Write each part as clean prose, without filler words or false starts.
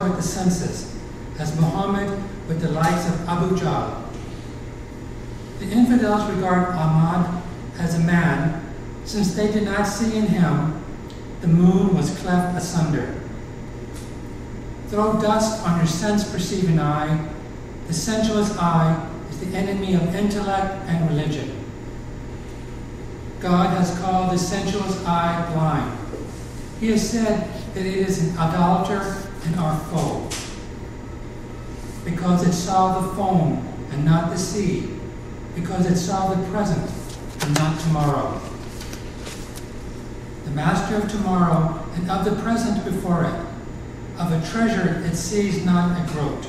with the census, as Muhammad with the likes of Abu Jahl. The infidels regard Ahmad as a man, since they did not see in him the moon was cleft asunder. Throw dust on your sense-perceiving eye. The sensuous eye is the enemy of intellect and religion. God has called the sensuous eye blind. He has said that it is an idolater and our foe, because it saw the foam and not the sea, because it saw the present and not tomorrow. The master of tomorrow and of the present before it, of a treasure it sees not a groat.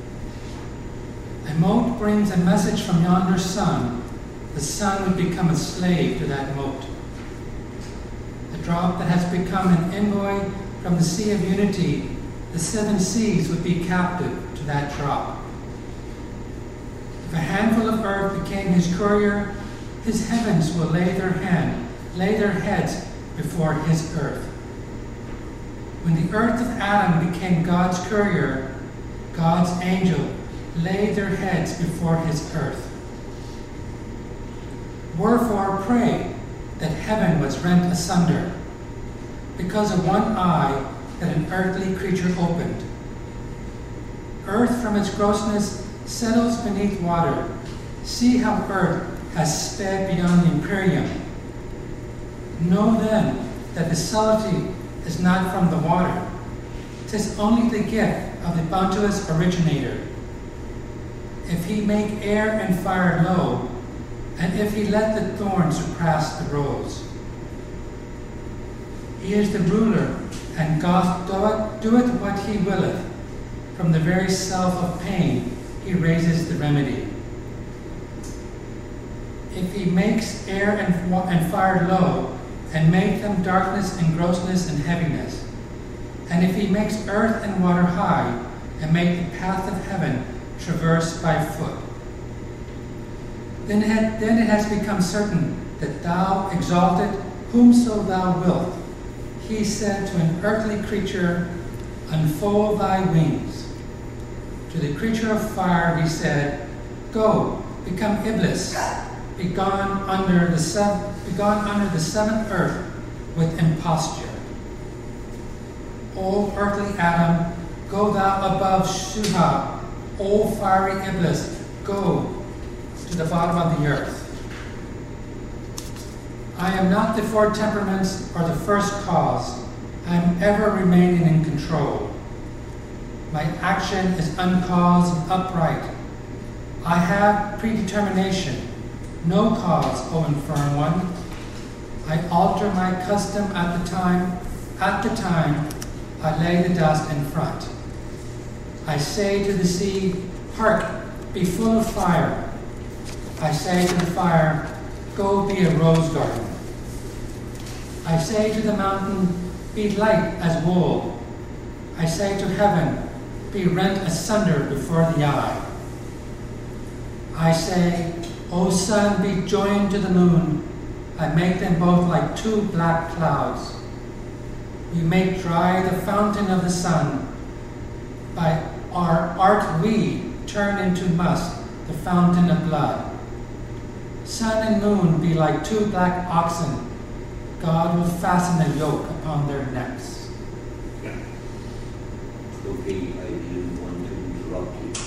A mote brings a message from yonder sun. The sun would become a slave to that mote. The drop that has become an envoy from the sea of unity, the seven seas would be captive to that drop. If a handful of earth became his courier, his heavens will lay their heads before his earth. When the earth of Adam became God's courier, God's angel laid their heads before his earth. Wherefore pray that heaven was rent asunder, because of one eye that an earthly creature opened. Earth from its grossness settles beneath water. See how earth has sped beyond the empyrean. Know then that the subtlety is not from the water. 'Tis only the gift of the bounteous originator. If he make air and fire low, and if he let the thorn surpass the rose. He is the ruler, and God doeth what he willeth. From the very self of pain, he raises the remedy. If he makes air and fire low, and make them darkness and grossness and heaviness, and if he makes earth and water high, and make the path of heaven traverse by foot, then it has become certain that thou exalted whomso thou wilt. He said to an earthly creature, unfold thy wings. To the creature of fire he said, go, become Iblis, be gone under the seventh earth with imposture. O earthly Adam, go thou above Shuha. O fiery Iblis, go to the bottom of the earth. I am not the four temperaments or the first cause. I am ever remaining in control. My action is uncaused and upright. I have predetermination, no cause, O infirm one. I alter my custom at the time I lay the dust in front. I say to the sea, hark, be full of fire. I say to the fire, go be a rose garden. I say to the mountain, be light as wool. I say to heaven, be rent asunder before the eye. I say, O sun, be joined to the moon. I make them both like two black clouds. We make dry the fountain of the sun. By our art we turn into must the fountain of blood. Sun and moon be like two black oxen. God will fasten a yoke upon their necks. Okay, I didn't want to interrupt you.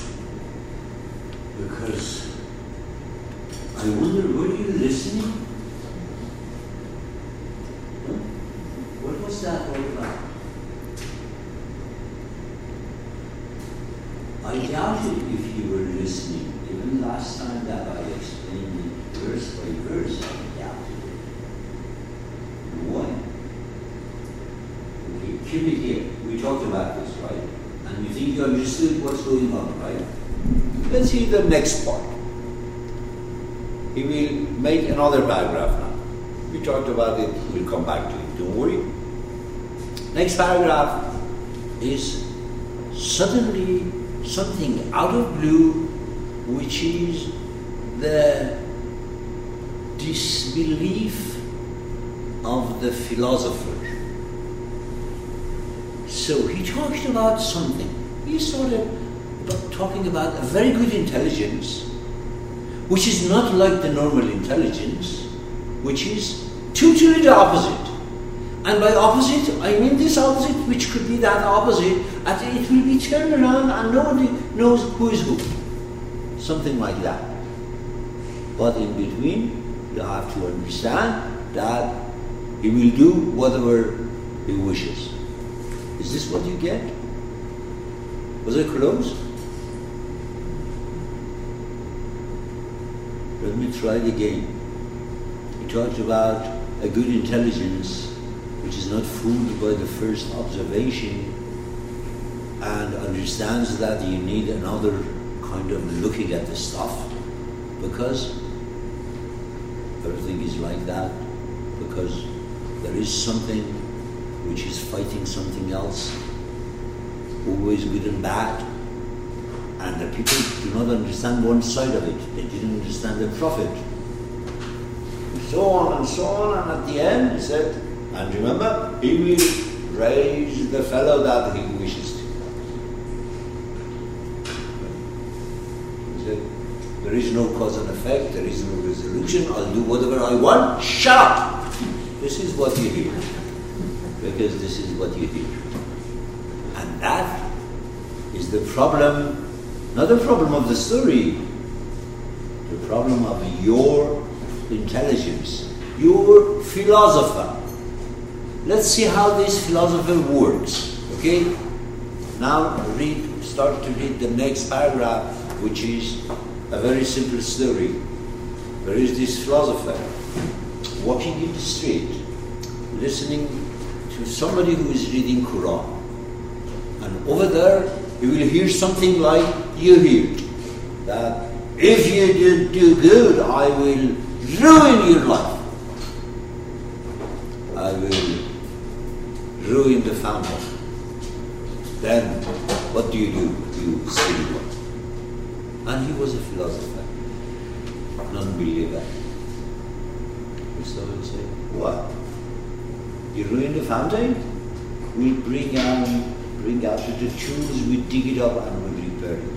Because I wonder, were you listening? Huh? What was that all about? I doubted if you were listening. Even last time that I explained it verse by verse, I doubted it. Why? Okay, keep it here. We talked about this, right? And you think you understood what's going on, right? Let's see the next part. He will make another paragraph now. We talked about it, we'll come back to it, don't worry. Next paragraph is suddenly something out of blue, which is the disbelief of the philosopher. So he talked about something. he started talking about a very good intelligence, which is not like the normal intelligence, which is totally the opposite. And by opposite, I mean this opposite, which could be that opposite, and it will be turned around and nobody knows who is who. Something like that. But in between, you have to understand that he will do whatever he wishes. Is this what you get? Was it close? Let me try it again. He talked about a good intelligence which is not fooled by the first observation and understands that you need another kind of looking at the stuff, because everything is like that, because there is something which is fighting something else, always good and bad, and the people do not understand one side of it. They didn't understand the Prophet. And so on, and at the end he said, and remember, he will raise the fellow that he wishes to. He said, there is no cause and effect, there is no resolution, I'll do whatever I want, shut up! This is what you hear. Because this is what you hear. And that is the problem, not the problem of the story, the problem of your intelligence, your philosopher. Let's see how this philosopher works. Okay? Now start to read the next paragraph, which is a very simple story. There is this philosopher walking in the street, listening to somebody who is reading Quran. And over there, you will hear something like you heard, that if you don't do good, I will ruin your life. I will ruin the fountain. Then, what do? You silly one. And he was a philosopher, non-believer. So he said, what? You ruin the fountain? We'll bring out the tools, we dig it up and we repair it.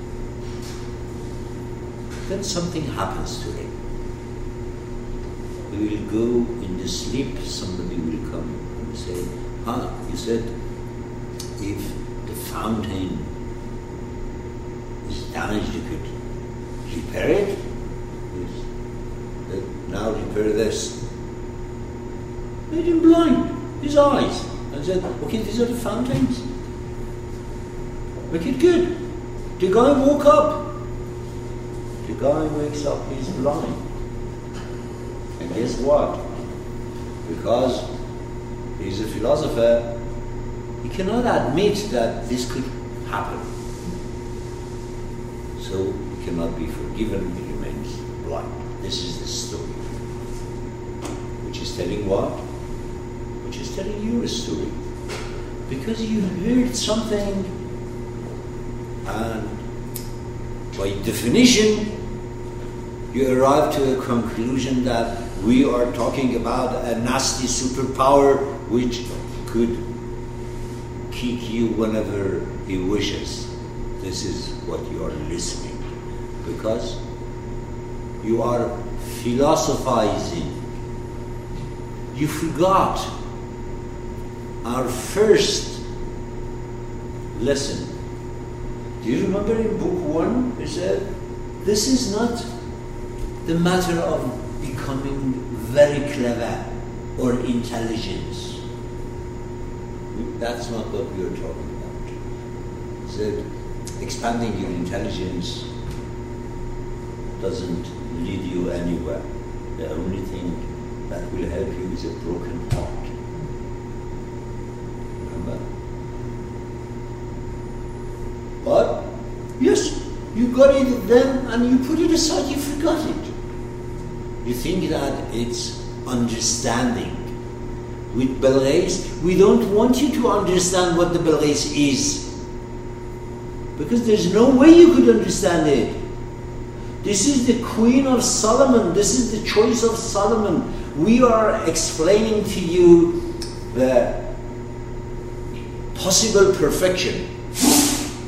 Then something happens to him. He will go in the sleep, somebody will come and say, you said if the fountain is damaged, you could repair it? Yes. Now repair this. Made him blind, his eyes. And said, okay, these are the fountains. Make it good. The guy woke up. The guy wakes up, he's blind. And guess what? Because he's a philosopher, he cannot admit that this could happen. So he cannot be forgiven, he remains blind. This is the story. Which is telling what? Which is telling you a story. Because you heard something, and by definition, you arrive to a conclusion that we are talking about a nasty superpower which could kick you whenever he wishes. This is what you are listening. Because you are philosophizing. You forgot our first lesson. Do you remember in book 1, it said, this is not the matter of becoming very clever or intelligence. That's not what we are talking about. It said, expanding your intelligence doesn't lead you anywhere. The only thing that will help you is a broken heart. Remember? But, yes, you got it then and you put it aside, you forgot it. You think that it's understanding. With Belghais, we don't want you to understand what the Belghais is. Because there's no way you could understand it. This is the Queen of Solomon. This is the choice of Solomon. We are explaining to you the possible perfection.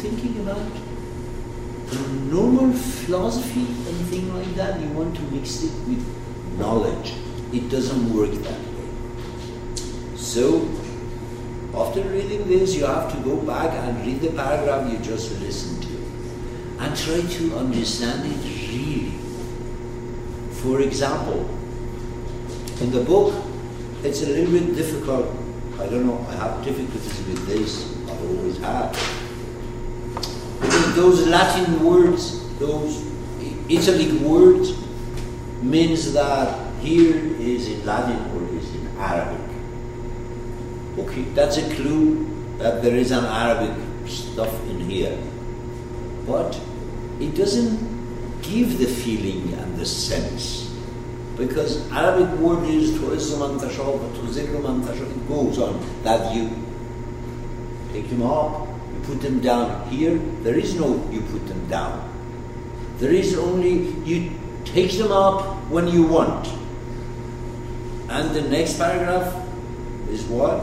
thinking about normal philosophy, anything like that. You want to mix it with knowledge. It doesn't work that way. So, after reading this, you have to go back and read the paragraph you just listened to and try to understand it really. For example, in the book, it's a little bit difficult. I don't know, I have difficulties with this. I always have. Because those Latin words, those Italic words, means that here is in Latin or is in Arabic. Okay, that's a clue that there is an Arabic stuff in here. But it doesn't give the feeling and the sense. Because Arabic word is tu'izzu man tasha wa tuzillu man tasha. It goes on that you take them up, you put them down. Here, there is no you put them down. There is only you take them up when you want. And the next paragraph is what?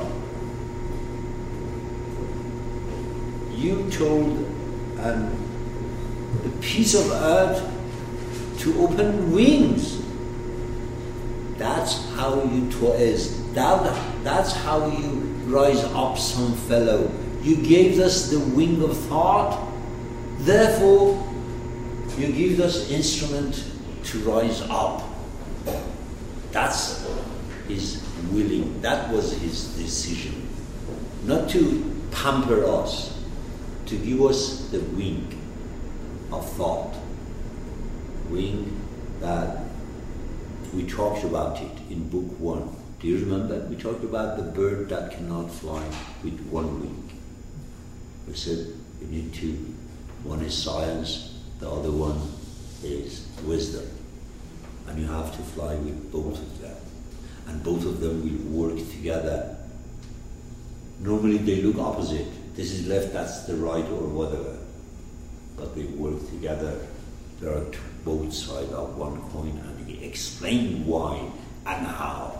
You told a piece of earth to open wings. That's how you toys. That's how you rise up some fellow. You gave us the wing of thought. Therefore, you give us instrument to rise up. That's his willing. That was his decision. Not to pamper us, to give us the wing of thought. Wing that we talked about it in book 1. Do you remember? We talked about the bird that cannot fly with one wing. We said you need two. One is science, the other one is wisdom. And you have to fly with both of them. And both of them will work together. Normally they look opposite. This is left, that's the right or whatever. But they work together. There are both sides of one coin, and he explained why and how.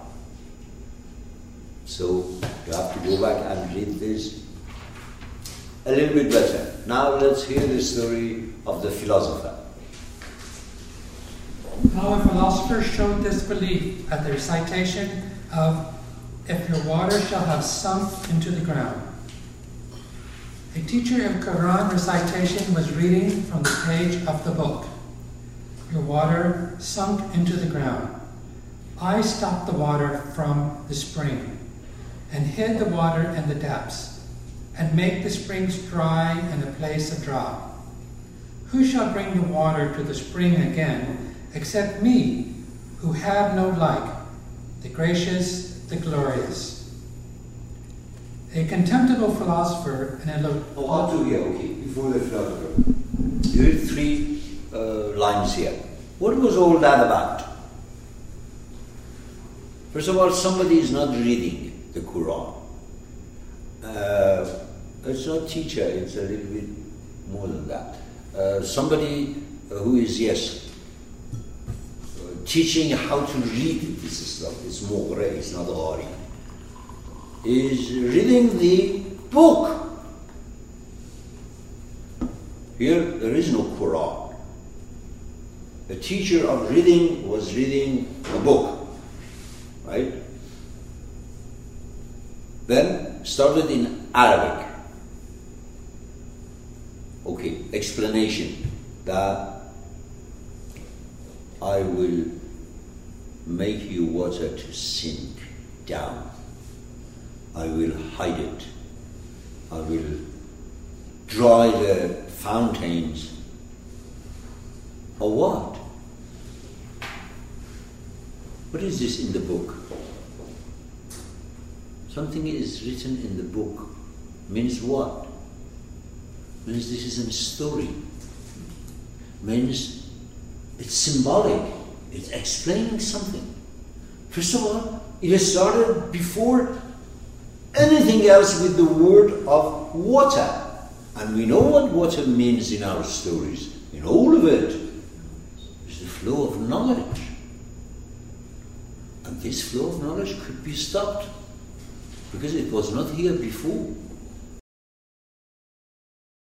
So you have to go back and read this a little bit better. Now let's hear the story of the philosopher. How a philosopher showed this belief at the recitation of "If your water shall have sunk into the ground." A teacher of Quran recitation was reading from the page of the book. Your water sunk into the ground. I stopped the water from the spring and hid the water in the depths and make the springs dry in a place of drought. Who shall bring the water to the spring again except me, who have no like, the gracious, the glorious? A contemptible philosopher and before the philosopher. You read 3 lines here. What was all that about? First of all, somebody is not reading the Quran. It's not teacher, it's a little bit more than that. Somebody who is, teaching how to read this stuff. It's more, it's not Ari. Is reading the book. Here, there is no Quran. The teacher of reading was reading a book, right? Then started in Arabic. Okay, explanation that I will make you water to sink down. I will hide it. I will dry the fountains. Or what? What is this in the book? Something is written in the book. Means what? Means this is a story. Means it's symbolic. It's explaining something. First of all, it started before anything else with the word of water. And we know what water means in our stories. In all of it is the flow of knowledge. And this flow of knowledge could be stopped because it was not here before.